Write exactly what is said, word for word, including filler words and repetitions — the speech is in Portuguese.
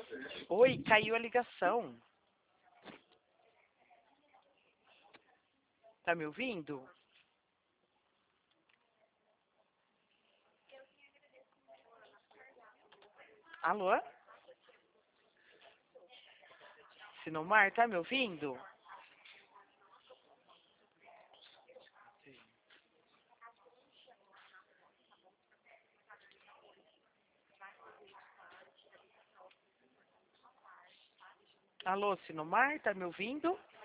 Oi, caiu a ligação. Tá me ouvindo? Alô? Sinomar, tá me ouvindo? Alô, Sinomar, tá me ouvindo?